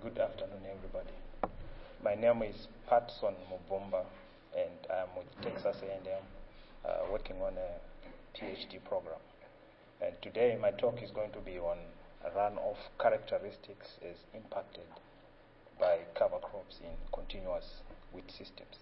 Good afternoon, everybody. My name is Patson Mubumba, and I'm with Texas A&M, working on a PhD program. And today my talk is going to be on runoff characteristics as impacted by cover crops in continuous wheat systems.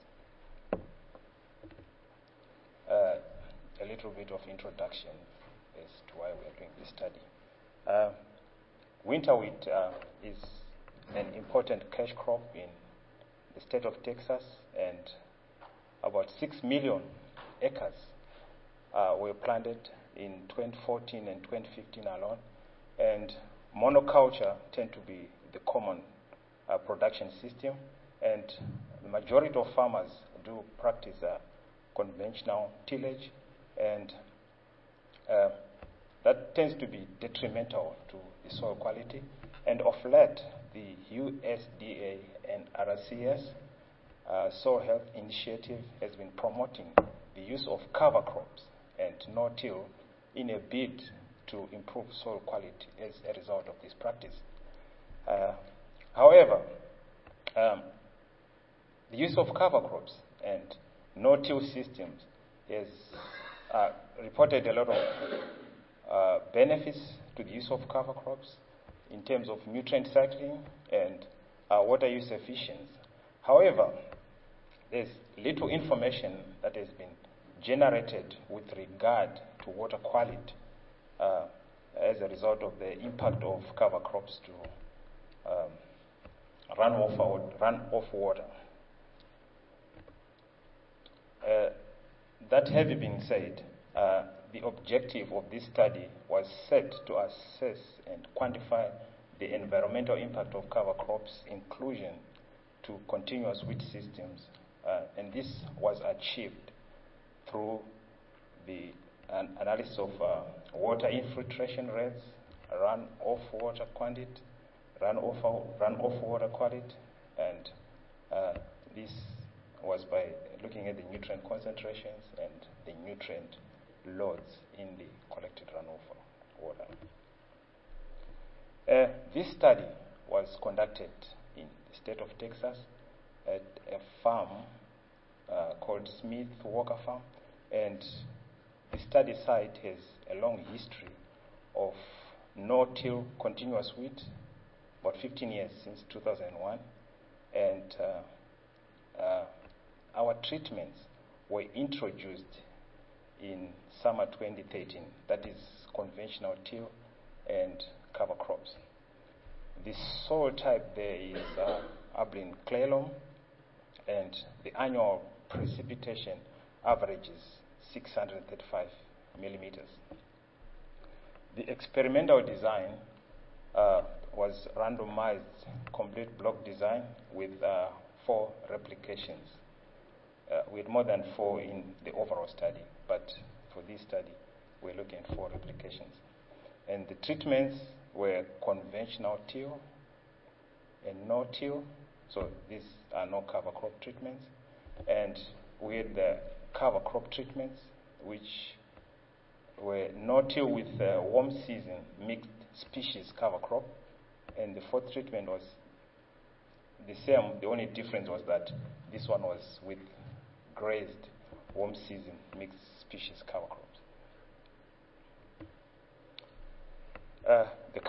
A little bit of introduction as to why we are doing this study. Winter wheat is an important cash crop in the state of Texas, and about 6 million acres were planted in 2014 and 2015 alone, and monoculture tend to be the common production system, and the majority of farmers do practice conventional tillage, and that tends to be detrimental to the soil quality. And of late, the USDA and RCS Soil Health Initiative has been promoting the use of cover crops and no-till in a bid to improve soil quality as a result of this practice. However, the use of cover crops and no-till systems has reported a lot of benefits to the use of cover crops in terms of nutrient cycling and water use efficiency. However, there's little information that has been generated with regard to water quality as a result of the impact of cover crops to runoff water. That having been said, the objective of this study was set to assess and quantify the environmental impact of cover crops inclusion to continuous wheat systems, and this was achieved through the analysis of water infiltration rates, runoff water quantity, runoff water quality, and this was by looking at the nutrient concentrations and the nutrient loads in the collected runoff water. This study was conducted in the state of Texas at a farm called Smith Walker Farm, and the study site has a long history of no-till continuous wheat, about 15 years since 2001, and our treatments were introduced in summer 2013, that is conventional till and cover crops. The soil type there is Abilene clay loam, and the annual precipitation averages 635 millimeters. The experimental design was randomized complete block design with 4 replications. We had more than 4 in the overall study, but for this study, we're looking at 4 replications. And the treatments were conventional till and no-till, so these are no cover crop treatments. And we had the cover crop treatments, which were no-till with warm season mixed species cover crop. And the 4th treatment was the same. The only difference was that this one was with grazed warm season mixed species cover crops. The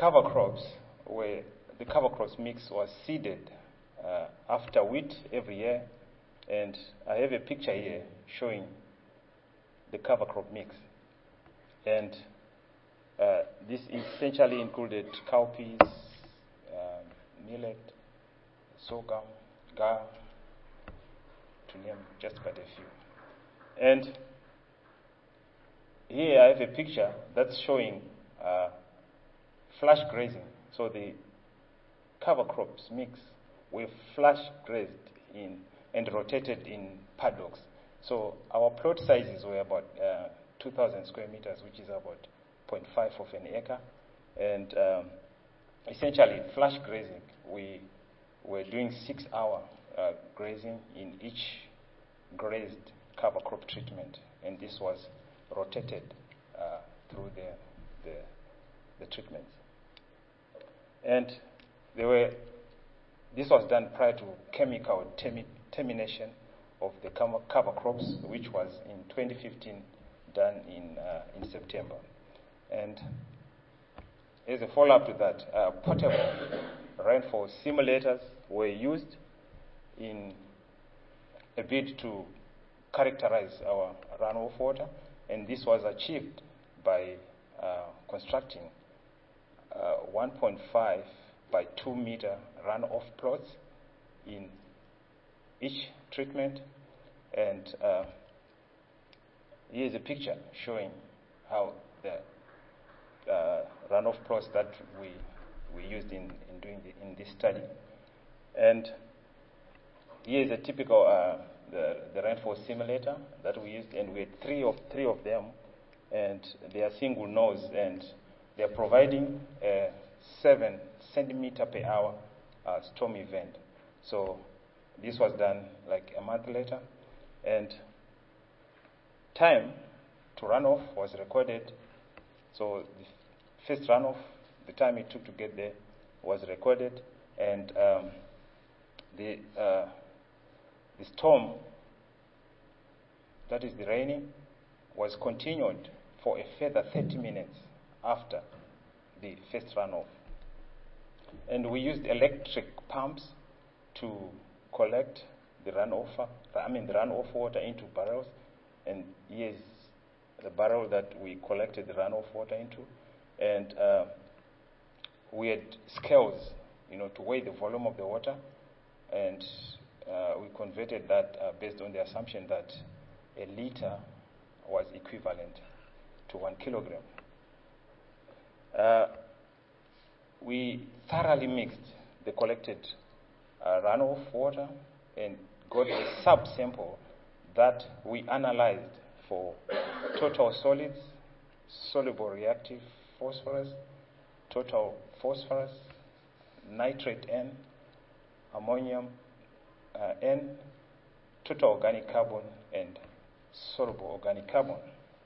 cover crops mix was seeded after wheat every year, and I have a picture here showing the cover crop mix. And this essentially included cowpeas, millet, sorghum, gar, to name just but a few. And here I have a picture that's showing flash grazing. So the cover crops mix were flash grazed in and rotated in paddocks. So our plot sizes were about 2,000 square meters, which is about 0.5 of an acre. And essentially, flash grazing, we were doing 6-hour grazing in each grazed cover crop treatment, and this was rotated through the treatments. And there were this was done prior to chemical termination of the cover crops, which was in 2015, done in September. And as a follow-up to that, portable rainfall simulators were used in a bid to characterize our runoff water, and this was achieved by constructing 1.5 by 2 meter runoff plots in each treatment. And here's a picture showing how the runoff plots that we used in this study. And here's a typical the rainfall simulator that we used, and we had three of them, and they are single nose, and they are providing a 7 centimeter per hour storm event. So this was done like a month later, and time to runoff was recorded. So the first runoff, the time it took to get there, was recorded, and the storm, that is the raining, was continued for a further 30 minutes after the first runoff. And we used electric pumps to collect the runoff water into barrels. And here's the barrel that we collected the runoff water into. And we had scales, to weigh the volume of the water. And we converted that based on the assumption that a liter was equivalent to 1 kilogram. We thoroughly mixed the collected runoff water and got a subsample that we analyzed for total solids, soluble reactive phosphorus, total phosphorus, nitrate N, ammonium N, total organic carbon, and soluble organic carbon.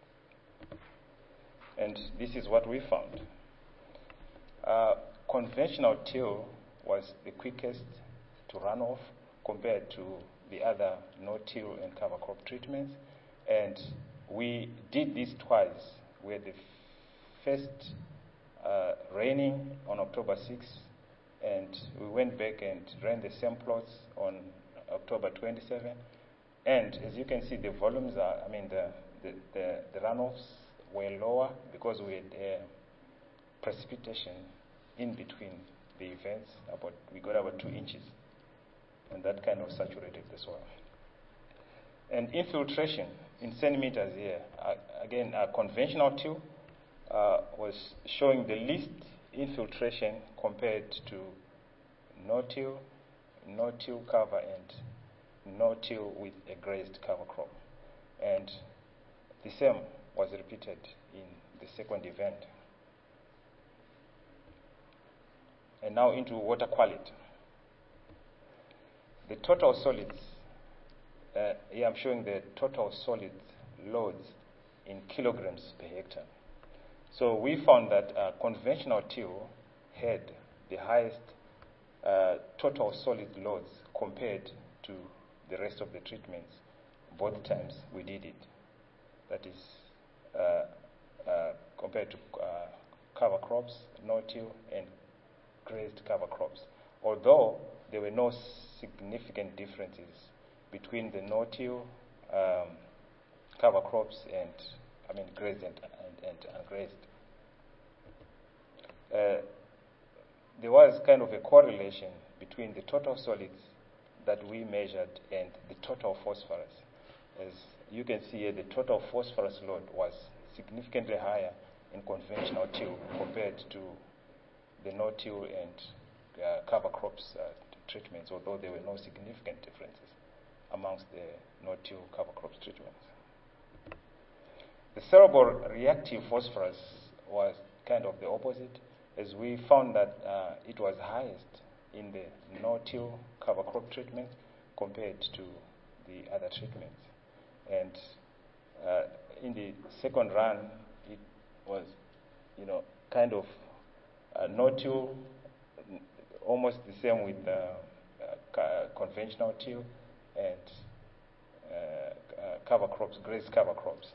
And this is what we found. Conventional till was the quickest to run off compared to the other no-till and cover crop treatments. And we did this twice. We had the first raining on October 6th, and we went back and ran the same plots on October 27th. And as you can see, the volumes are, the runoffs were lower because we had precipitation in between the events. We got about 2 inches, and that kind of saturated the soil. And infiltration in centimeters here, again, a conventional till was showing the least infiltration compared to no-till cover, and no-till with a grazed cover crop. And the same was repeated in the second event. And now into water quality. The total solids, here I'm showing the total solid loads in kilograms per hectare. So we found that conventional till had the highest total solid loads compared to the rest of the treatments, both times we did it. That is compared to cover crops, no-till, and grazed cover crops. Although there were no significant differences between the no-till cover crops and grazed and ungrazed. There was kind of a correlation between the total solids that we measured and the total phosphorus. As you can see here, the total phosphorus load was significantly higher in conventional till compared to the no-till and cover crops treatments, although there were no significant differences amongst the no-till cover crops treatments. The soluble reactive phosphorus was kind of the opposite, as we found that it was highest in the no-till cover crop treatment compared to the other treatments. And in the second run, it was, kind of no-till, almost the same with conventional till and cover crops, grass cover crops.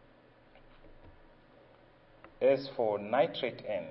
As for nitrate N,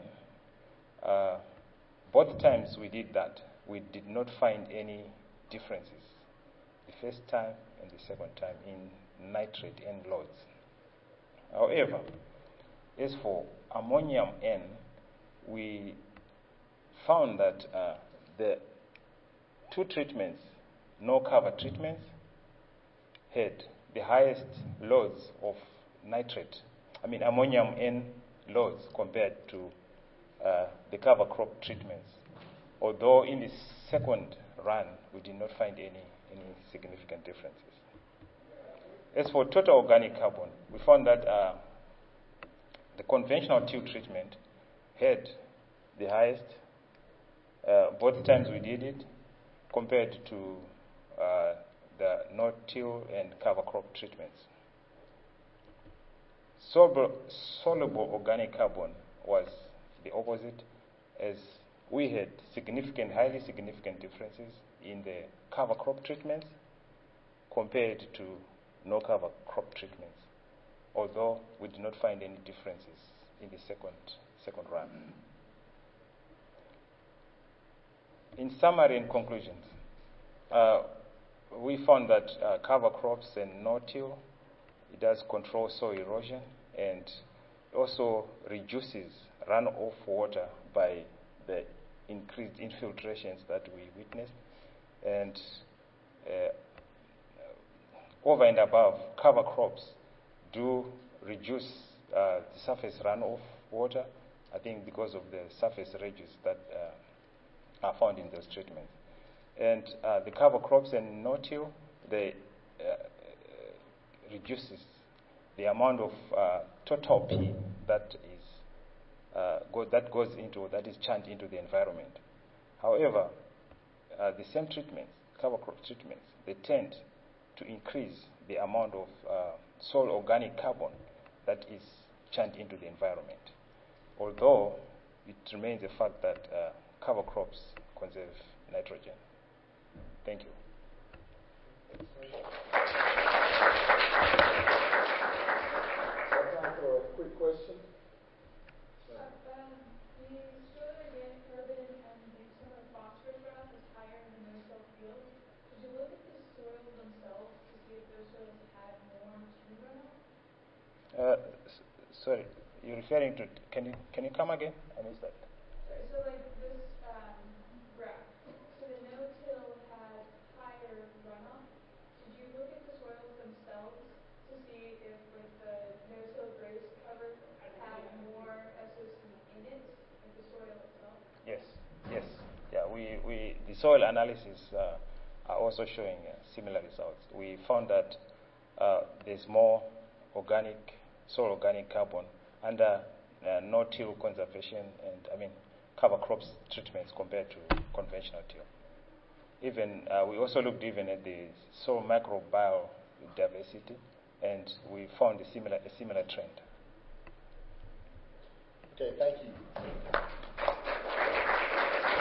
both times we did that, we did not find any differences. The first time and the second time in nitrate N loads. However, as for ammonium N, we found that the two treatments, no cover treatments, had the highest loads of ammonium N loads compared to the cover crop treatments. Although in the second run, we did not find any significant differences. As for total organic carbon, we found that the conventional till treatment had the highest both times we did it compared to the no-till and cover crop treatments. Soluble organic carbon was the opposite, as we had highly significant differences in the cover crop treatments compared to no cover crop treatments, although we did not find any differences in the second run. In summary and conclusions, we found that cover crops and no-till, it does control soil erosion and also reduces runoff water by the increased infiltrations that we witnessed. And over and above, cover crops do reduce the surface runoff water, I think because of the surface ridges that are found in those treatments. And the cover crops and no-till, they reduces the amount of total P that is churned into the environment. However, the same treatments, cover crop treatments, they tend to increase the amount of soil organic carbon that is churned into the environment. Although it remains a fact that cover crops conserve nitrogen. Thank you. Time for a quick question. The soil organic carbon and the sort of phosphorus runoff is higher in the no-till fields. Did you look at the soils themselves to see if those soils had more tin runoff? Sorry, you're referring to? Can you come again? I missed that. Sorry, so like this graph. So the no-till had higher runoff. Did you look at the soils themselves to see if like the no-till grass cover had more SOC in it, like the soil itself? Yes. Yeah, the soil analysis are also showing similar results. We found that there's more soil organic carbon under no-till conservation and cover crops treatments compared to conventional till. Even we also looked even at the soil microbial diversity, and we found a similar trend. Okay, thank you.